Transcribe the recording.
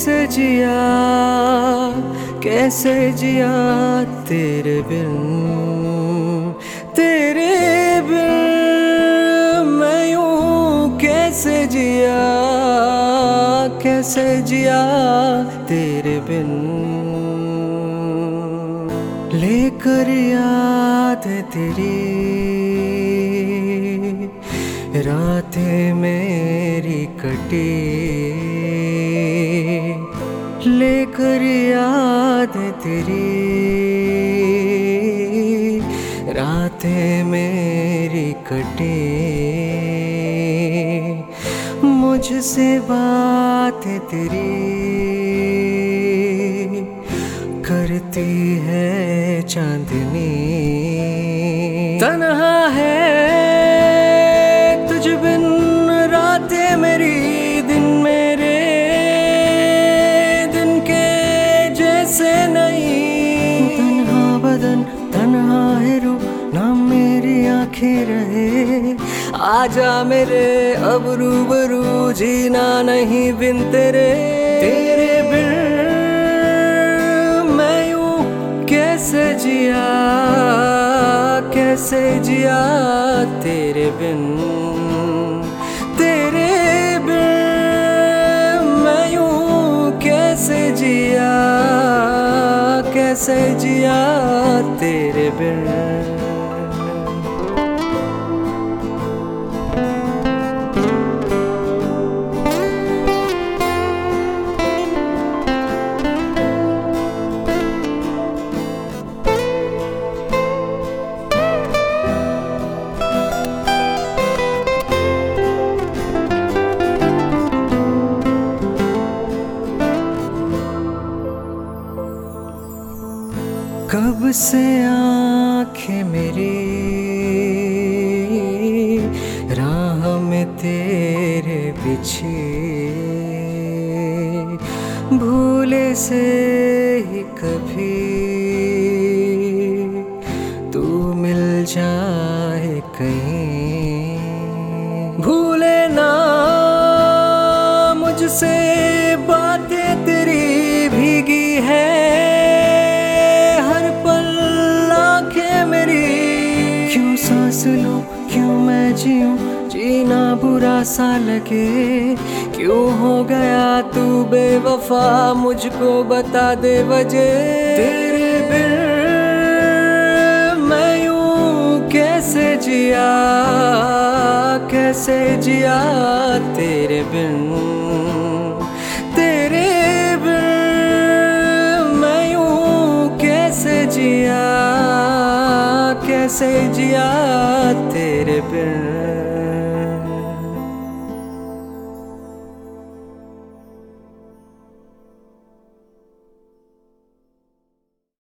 कैसे जिया तेरे बिन मैं यूं कैसे जिया तेरे बिन लेकर याद तेरी रातें मेरी कटी लेकर याद तेरी रातें मेरी कटी मुझसे बात तेरी करती है चांदनी तन्हा है तुझ बिन रातें मेरी दिन मेरे दिन के जैसे नहीं तन्हा बदन तन्हा है रूह ना मेरी आंखें रहे आजा मेरे अब रूबरू जीना नहीं बिन तेरे बिन मैं यूं कैसे जिया तेरे बिन मैं यूं कैसे जिया तेरे बिन कब से आँखें मेरी राह में तेरे बिछी भूले से ही कभी तू मिल जाए कहीं भूले ना मुझसे बातें तेरी भीगी है सांस लूं क्यों मैं जीऊं जीना बुरा सा लगे क्यों हो गया तू बेवफा मुझको बता दे वजह तेरे बिन मैं यूं कैसे जिया तेरे बिन मैं यूं कैसे जिया तेरे बिन